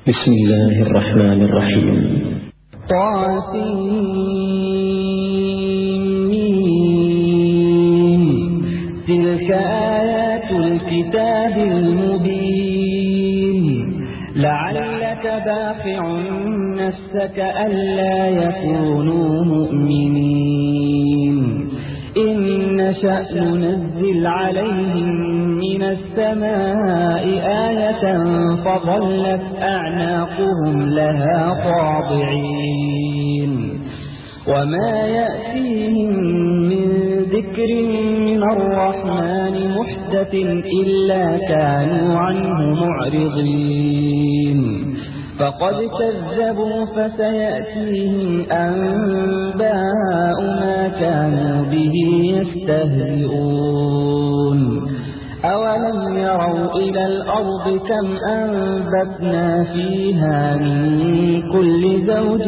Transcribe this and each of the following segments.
بسم الله الرحمن الرحيم. تلك آيات الكتاب المبين لعلك باخع نفسك ألا يكونوا مؤمنين إن نشأ ننزل عليهم من السماء آية فظلت أعناقهم لها خاضعين وما يأتيهم من ذكر من الرحمن محدث إلا كانوا عنه معرضين فقد كذبوا فسيأتيهم أنباء ما كانوا به يستهزئون أولم يروا إلى الأرض كم أنبتنا فيها من كل زوج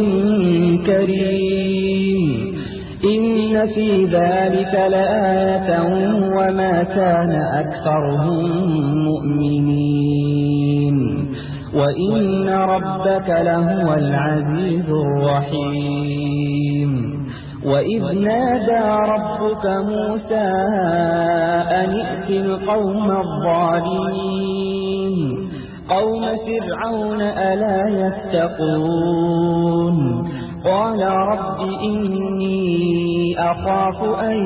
كريم إن في ذلك لآية وما كان أكثرهم مؤمنين وإن ربك لهو العزيز الرحيم وإذ نادى ربك موسى أن ائت القوم الظالمين قوم فرعون ألا يتقون قال رب إني أخاف أن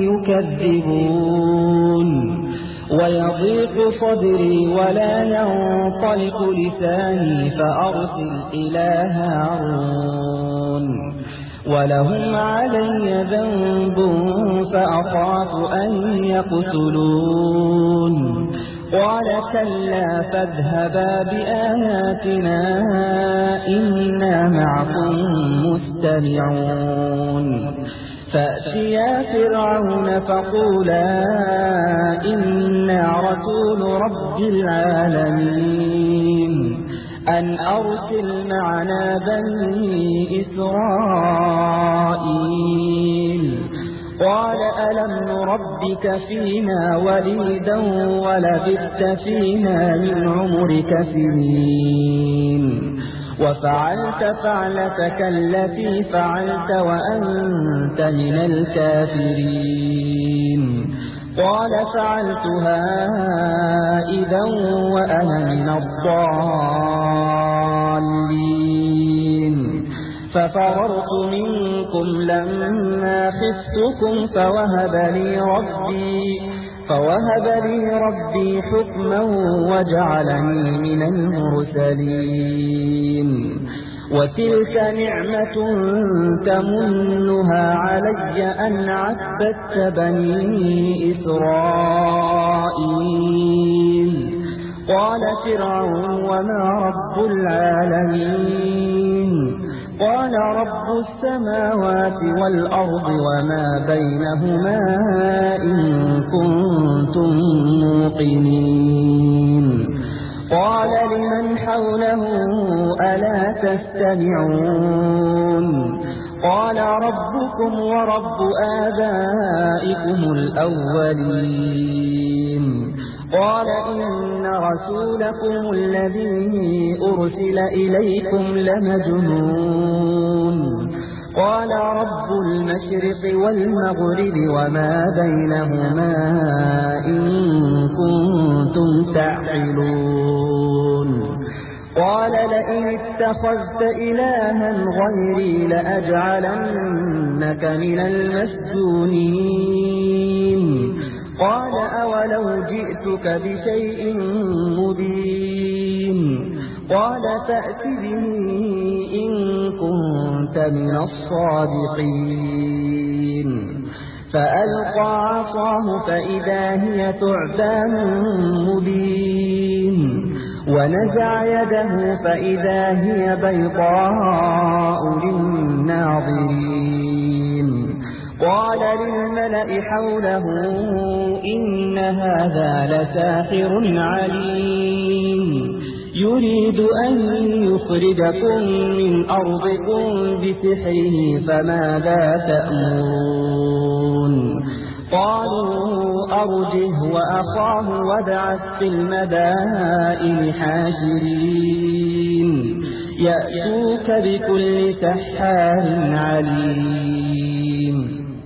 يكذبون ويضيق صدري ولا ينطلق لساني فأرسل إلى هارون ولهم علي ذنب فأخاف أن يقتلون قال كلا فاذهبا بآياتنا إنا معكم مستمعون فأتيا فرعون فقولا إنا رسول رب العالمين أن أرسل معنا بني إسرائيل قال ألم نربك فينا وليدا ولبثت فينا من عمرك سنين وفعلت فعلتك التي فعلت وأنت من الكافرين قال فعلتها إذا وأنا من الضالين ففررت منكم لما خفتكم فوهب لي ربي حكما وجعلني من المرسلين وتلك نعمة تمنها علي أن عبدت بني إسرائيل قال فرعون وما رب العالمين قال رب السماوات والأرض وما بينهما إن كنتم موقنين قال لمن حوله ألا تستمعون قال ربكم ورب آبائكم الأولين قال إن رسولكم الذي أرسل إليكم لمجنون قال رب المشرق والمغرب وما بينهما إن كنتم تعقلون قال لئن اتخذت إلها غيري لأجعلنك من المسجونين قال أولو جئتك بشيء مبين قال فأت به إن كنت من الصادقين فألقى عصاه فإذا هي ثعبان مبين ونزع يده فإذا هي بيضاء للناظرين قال للملأ حوله إن هذا لساحر عليم يريد أن يخرجكم من أرضكم بسحره فماذا تأمرون قالوا أرجه وأخاه وابعث في المدائن حاشرين يأتوك بكل سحار عليم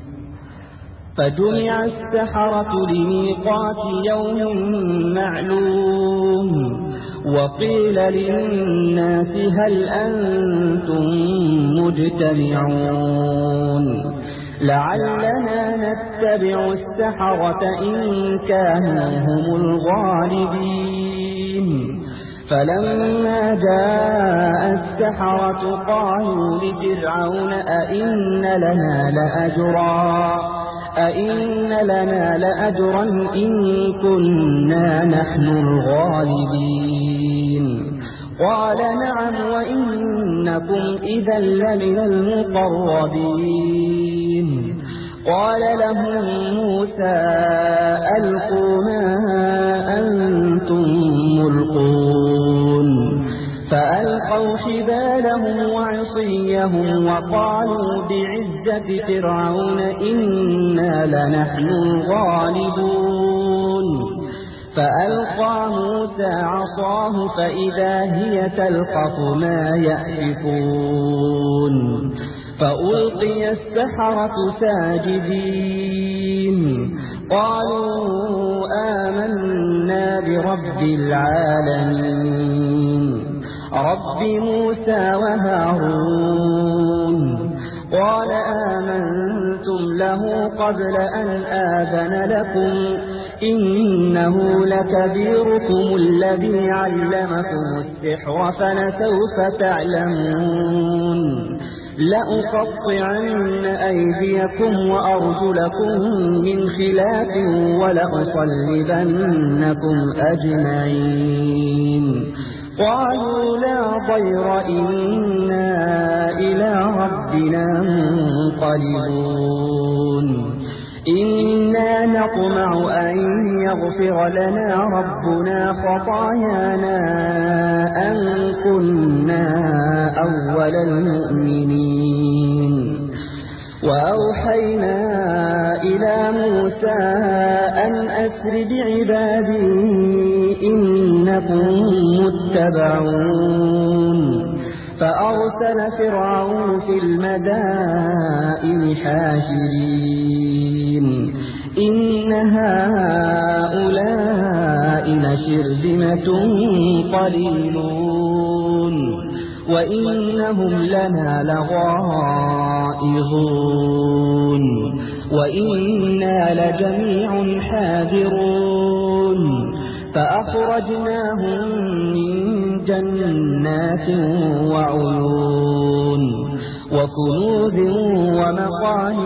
فجمع السحرة لميقات يوم معلوم وقيل للناس هل أنتم مجتمعون لعلنا نتبع السحرة إن كانوا هم الغالبين فلما جاء السحرة قالوا لفرعون أئن لنا لأجرا إن كنا نحن الغالبين قال نعم وإنكم إذا لمن المقربين قال لهم موسى ألقوا ما أنتم ملقون فألقوا حبالهم وعصيهم وقالوا بعزة فرعون إنا لنحن الغالبون فألقى موسى عصاه فإذا هي تلقف ما يأفكون فألقي السحرة ساجدين قالوا آمنا برب العالمين رب موسى وهارون قال آمنتم له قبل أن آذن لكم إنه لكبيركم الذي علمكم السحر فلسوف تعلمون لأقطعن أيديكم وأرجلكم من خلاف ولأصلبنكم أجمعين قالوا لا ضير إنا إلى ربنا منقلبون إنا نطمع أن يغفر لنا ربنا خطايانا أن كنا أول المؤمنين وأوحينا إلى موسى أن أسر بعبادي إنكم متبعون فأرسل فرعون في المدائن حاشرين إن هؤلاء لشرذمة قليلون وإنهم لنا لغائظون وإنا لجميع حاذرون فأخرجناهم من جنات وعيون وكنوز ومقام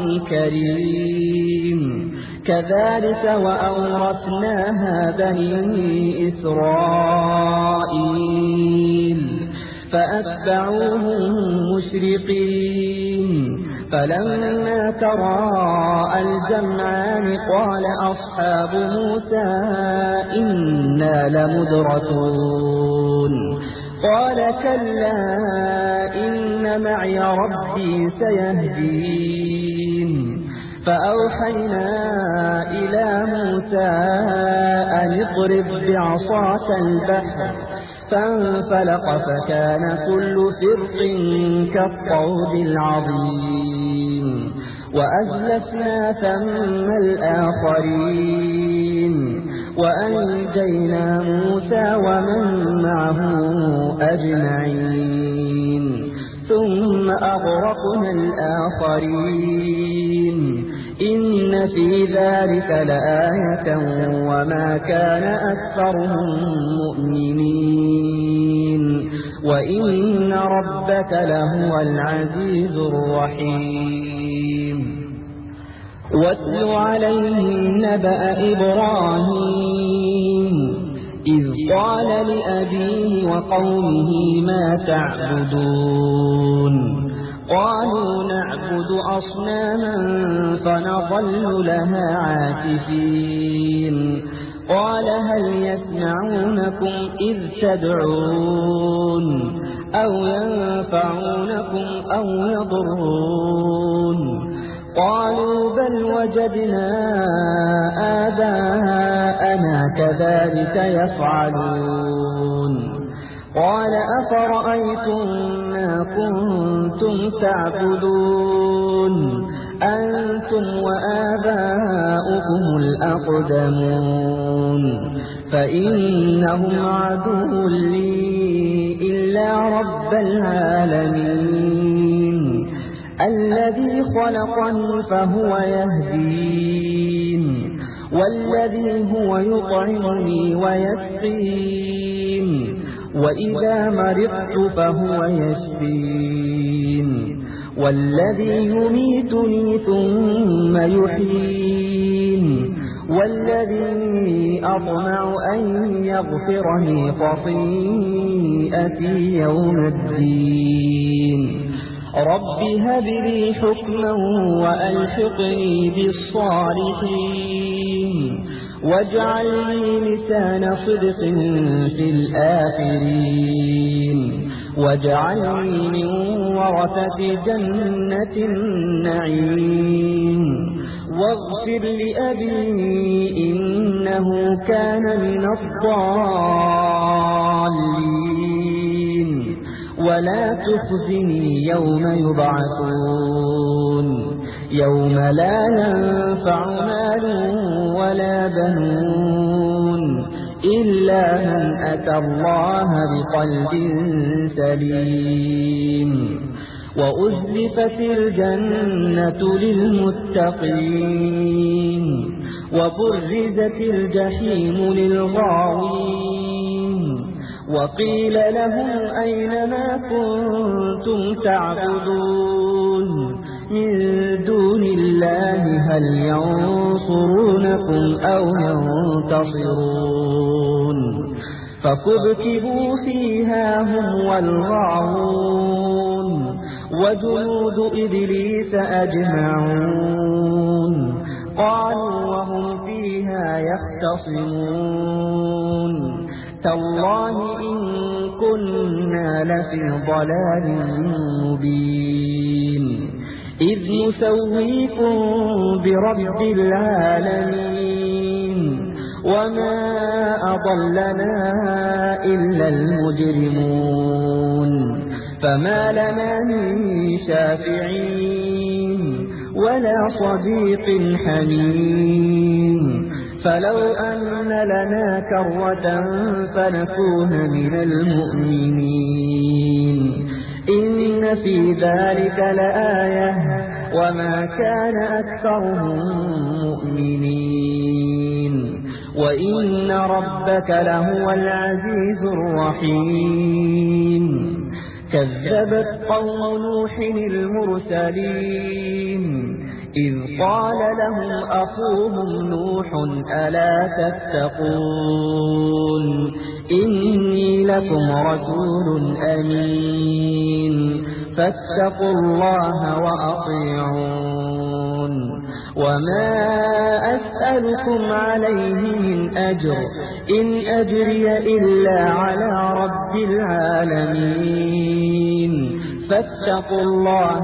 كريم كذلك وأورثناها بني إسرائيل فأتبعوهم مشرقين فلما تراءى الجمعان قال أصحاب موسى إنا لمدركون قال كلا إن معي ربي سيهدين فأوحينا إلى موسى أن اضرب بعصاك البحر فانفلق فكان كل فرق كالطود العظيم وأزلفنا ثم الآخرين وأنجينا موسى ومن معه أجمعين ثم أغرقنا الآخرين إن في ذلك لآية وما كان أكثرهم مؤمنين وإن ربك لهو العزيز الرحيم واتل عليهم نبأ إبراهيم إذ قال لأبيه وقومه ما تعبدون قالوا نعبد أصناما فنظل لها عاكفين قال هل يسمعونكم إذ تدعون أو ينفعونكم أو يضرون قالوا بل وجدنا آباءنا كذلك يفعلون قال أفرأيتم ما كنتم تعبدون أنتم وآباؤكم الأقدمون فإنهم عدو لي إلا رب العالمين الذي خلقني فهو يهدين والذي هو يطعمني ويسقين وإذا مرضت فهو يشفين والذي يميتني ثم يحيين والذي أطمع أن يغفرني خطيئتي يوم الدين رب هب لي حكما وألحقني بالصالحين واجعل لي لسان صدق في الآخرين واجعلني من ورثة جنة النعيم واغفر لأبي إنه كان من الضالين ولا تخزني يوم يبعثون يوم لا ينفع مال ولا بنون إلا من أتى الله بقلب سليم وأزلفت الجنة للمتقين وبرزت الجحيم للغاوين وقيل لهم أين ما كنتم تعبدون من دون الله هل ينصرونكم أو ينتصرون فكبكبوا فيها هم والغاوون وجنود إبليس أجمعون قالوا وهم فيها يختصمون تالله إن كنا لفي ضلال مبين إذ نسويكم برب العالمين وما أضلنا إلا المجرمون فما لنا من شافعين ولا صديق حميم فلو أن لنا كرة فنكون من المؤمنين إن في ذلك لآية وما كان أكثرهم مؤمنين وإن ربك لهو العزيز الرحيم كذبت قوم نوح المرسلين إذ قال لهم أخوهم نوح ألا تتقون إني لكم رسول أمين فاتقوا الله وأطيعون وما أسألكم عليه من أجر إن أجري إلا على رب العالمين فاتقوا الله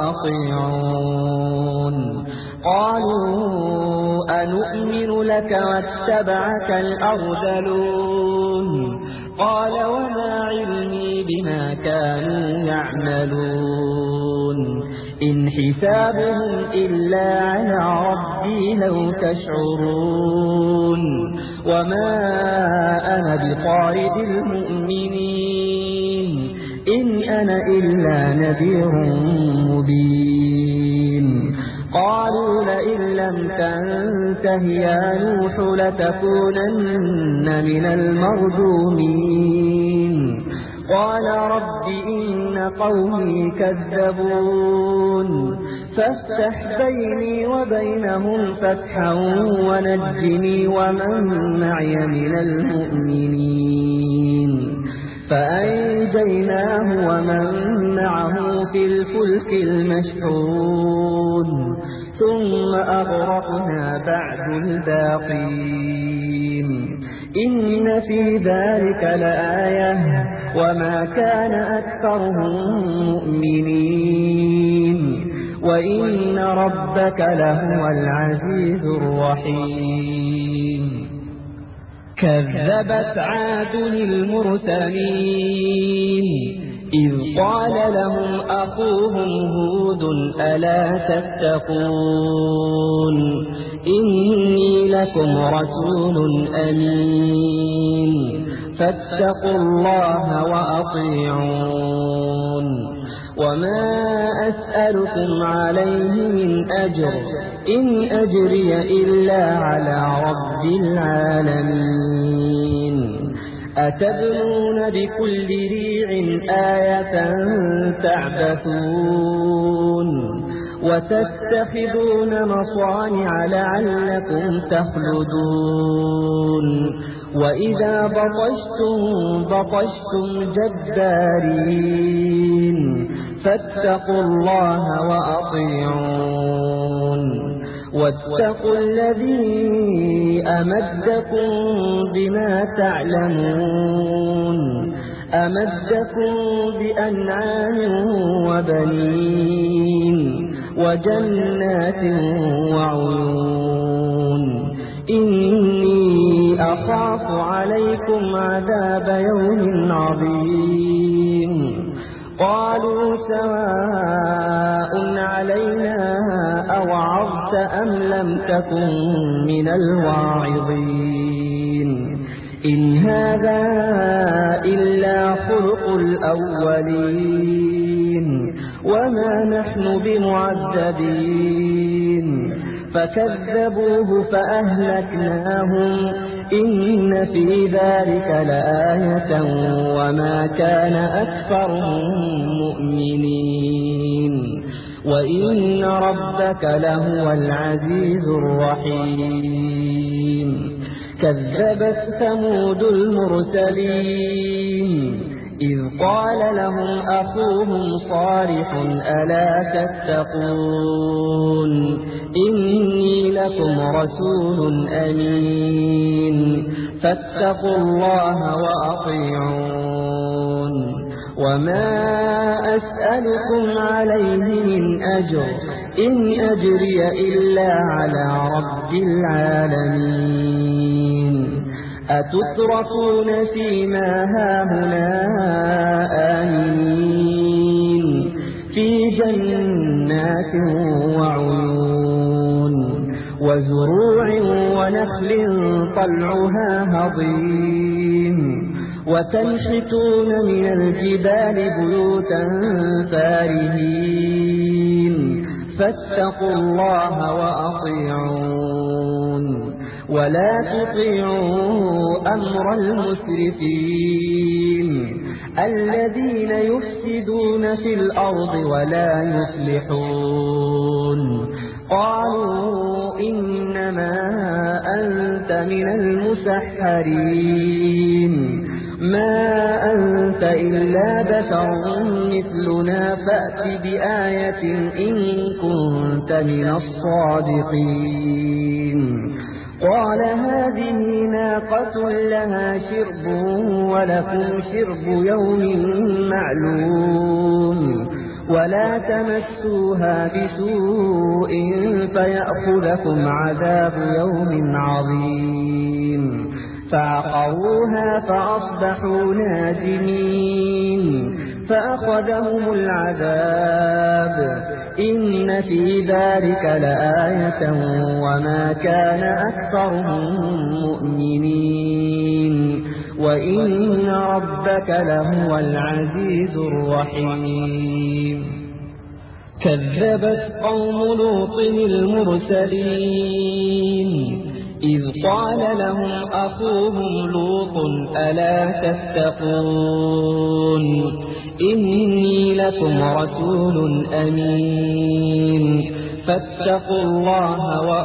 وأطيعون قالوا أنؤمن لك واتبعك الأرذلون قال وما علمي بما كانوا يعملون إن حسابهم إلا على ربي لو تشعرون وما أنا بطارد المؤمنين إن أنا إلا نذير مبين قالوا لئن لم تنته يا نوح لتكونن من المرجومين قال رب إن قومي كذبون فافتح بيني وبينهم فتحا ونجني ومن معي من المؤمنين فأنجيناه ومن معه في الفلك المشحون ثم أغرقنا بعد الباقين إن في ذلك لآية وما كان أكثرهم مؤمنين وإن ربك لهو العزيز الرحيم كذبت عاد المرسلين إذ قال لهم أخوهم هود ألا تتقون إني لكم رسول أمين فاتقوا الله وأطيعون وما أسألكم عليه من أجر إن أجري إلا على رب العالمين أتبنون بكل ريع آية تعبثون وتتخذون مصانع لعلكم تخلدون وإذا بطشتم جبارين فاتقوا الله وأطيعون واتقوا الذي أمدكم بما تعلمون أمدكم بأنعام وبنين وجنات وعيون إني أخاف عليكم عذاب يوم عظيم قالوا سواء علينا أوعظت أم لم تكن من الواعظين إن هذا إلا خلق الأولين وما نحن بمعذبين فكذبوه فأهلكناهم إن في ذلك لآية وما كان أكثرهم مؤمنين وإن ربك لهو العزيز الرحيم كذبت ثمود المرسلين إذ قال لهم أخوهم صالح ألا تتقون إني لكم رسول أمين فاتقوا الله وأطيعون وما أسألكم عليه من أجر إن أجري إلا على رب العالمين أتتركون فيما هاهنا آمنين في جنات وعيون وزروع ونخل طلعها هضيم وتنحتون من الجبال بيوتا فارهين فاتقوا الله وأطيعون ولا تطيعوا أمر المسرفين الذين يفسدون في الأرض ولا يصلحون قالوا إنما أنت من المسحرين ما أنت إلا بشر مثلنا فأت بآية إن كنت من الصادقين قال هذه ناقة لها شرب ولكم شرب يوم معلوم ولا تمسوها بسوء فيأخذكم عذاب يوم عظيم فعقروها فأصبحوا نادمين فأخذهم العذاب إن في ذلك لآية وما كان أكثرهم مؤمنين وإن ربك لهو العزيز الرحيم كذبت قوم لوط المرسلين إذ قال لهم أخوهم لوط ألا تتقون إني لكم رسول أمين فاتقوا الله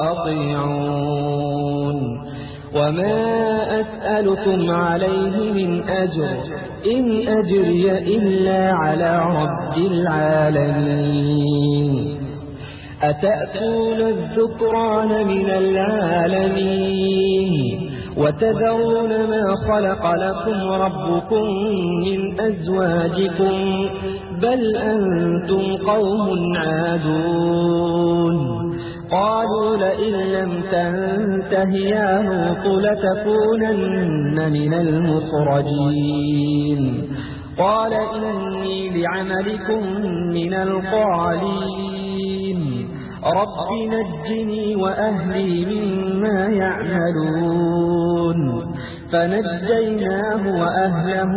وأطيعون وما أسألكم عليه من أجر إن أجري إلا على رب العالمين أتأتون الذكران من العالمين وتذرون ما خلق لكم ربكم من أزواجكم بل أنتم قوم عادون قالوا لئن لم تنته يا لوط لتكونن من المخرجين قال إني لعملكم من القالين رب نجني وأهلي مما يعملون فنجيناه وأهله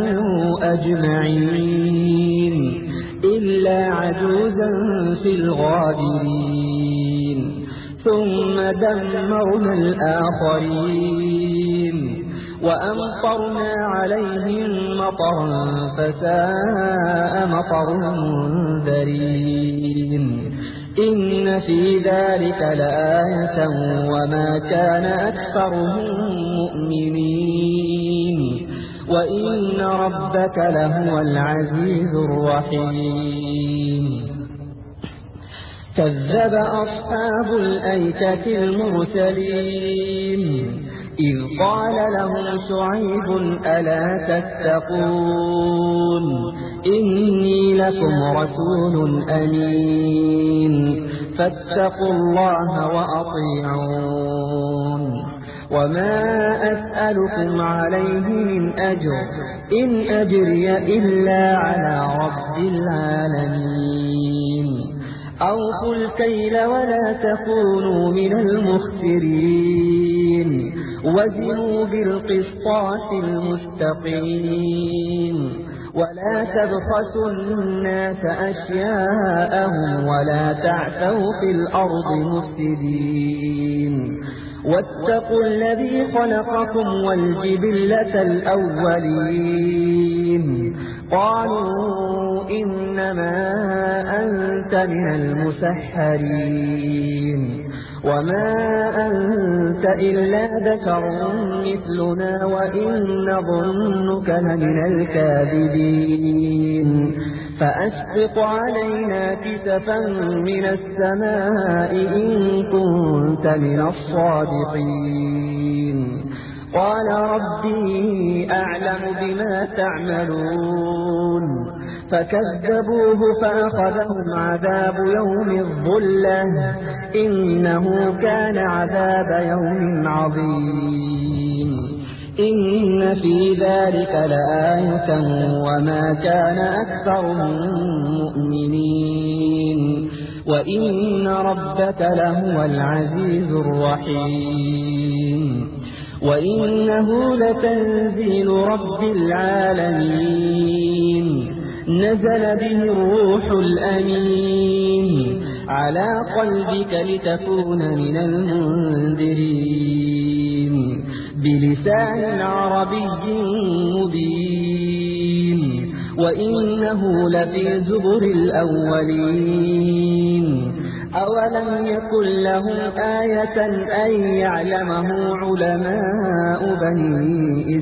أجمعين إلا عجوزا في الغابرين ثم دمرنا الآخرين وأمطرنا عليهم مطرا فساء مطر المنذرين إن في ذلك لآية وما كان أكثرهم مؤمنين وإن ربك لهو العزيز الرحيم كذب أصحاب الأيكة المرسلين إذ قال لهم شعيب ألا تتقون إني لكم رسول أمين فاتقوا الله وأطيعون وما أسألكم عليه من أجر إن أجري إلا على رب العالمين أوفوا الكيل ولا تكونوا من المخسرين وزنوا بالقسطاس المستقيم ولا تبخسوا الناس أشياءهم ولا تعثوا في الأرض مفسدين واتقوا الذي خلقكم والجبلة الأولين قالوا إنما أنت من المسحرين وما أنت إلا بشر مثلنا وإن نظنك لمن الكاذبين فأسقط علينا كسفا من السماء إن كنت من الصادقين قال ربي أعلم بما تعملون فكذبوه فأخذهم عذاب يوم الظلة إنه كان عذاب يوم عظيم إن في ذلك لآية وما كان أكثرهم مؤمنين وإن ربك لهو العزيز الرحيم وإنه لتنزيل رب العالمين نزل به الروح الأمين على قلبك لتكون من المنذرين بلسان عربي مبين وإنه لفي زبر الأولين أولم يكن لهم آية أن يعلمه علماء بني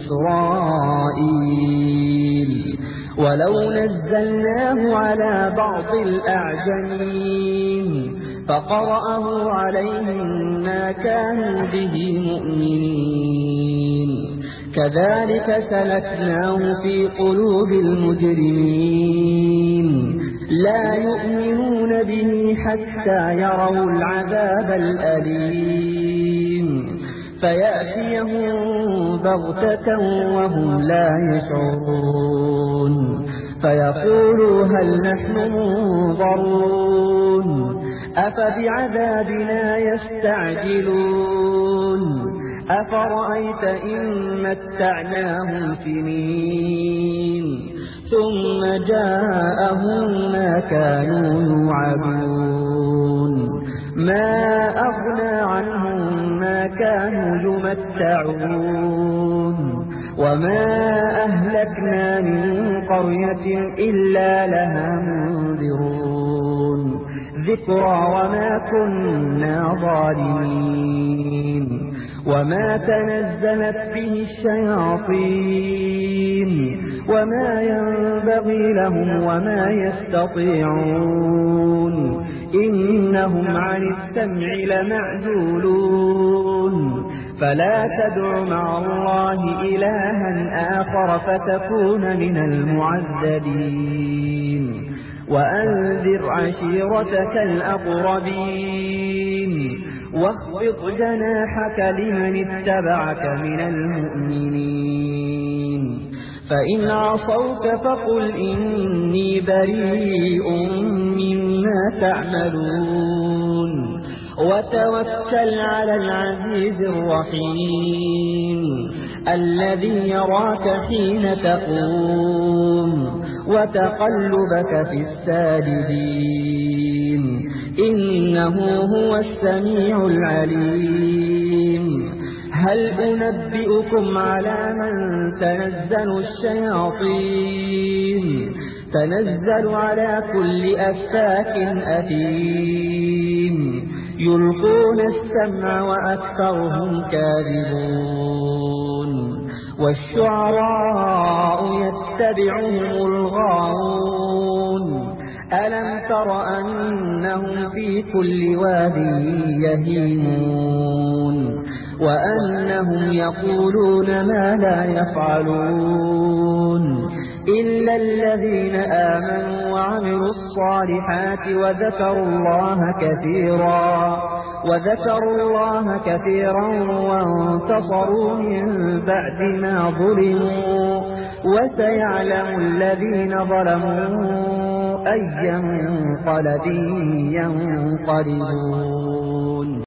إسرائيل ولو نزلناه على بعض الأعجمين فقرأه عليهم ما كانوا به مؤمنين كذلك سلكناه في قلوب المجرمين لا يؤمنون به حتى يروا العذاب الأليم فيأتيهم بغتة وهم لا يشعرون فيقولوا هل نحن منظرون أفبعذابنا يستعجلون أفرأيت إن متعناهم سنين ثم جاءهم ما كانوا يوعدون ما أغنى عنهم ما كانوا يمتعون وما أهلكنا من قرية إلا لها منذرون ذكرى وما كنا ظالمين وما تنزلت به الشياطين وما ينبغي لهم وما يستطيعون إنهم عن السمع لمعزولون فلا تدع مع الله إلها آخر فتكون من المعذبين وأنذر عشيرتك الأقربين واخفض جناحك لمن اتبعك من المؤمنين فإن عصوك فقل إني بريء مما تعملون وتوكل على العزيز الرحيم الذي يراك حين تقوم وتقلبك في الساجدين إنه هو السميع العليم هل أنبئكم على من تنزل الشياطين تنزل على كل أفاك أثيم يلقون السمع وأكثرهم كاذبون والشعراء يتبعهم الغاوون ألم تر أنهم في كل واد يهيمون وأنهم يقولون ما لا يفعلون إلا الذين آمنوا وعملوا الصالحات وذكروا الله كثيرا وانتصروا من بعد ما ظلموا وسيعلم الذين ظلموا أي منقلب ينقلبون